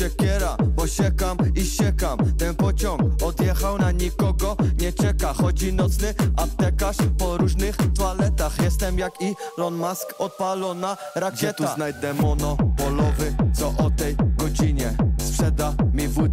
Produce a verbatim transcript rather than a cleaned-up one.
siekiera, bo siekam i siekam. Ten pociąg odjechał, na nikogo nie czeka. Chodzi nocny aptekarz po różnych toaletach. Jestem jak Elon Musk, odpalona rakieta. Gdzie tu znajdę monopolowy, co o tej godzinie sprzeda mi wód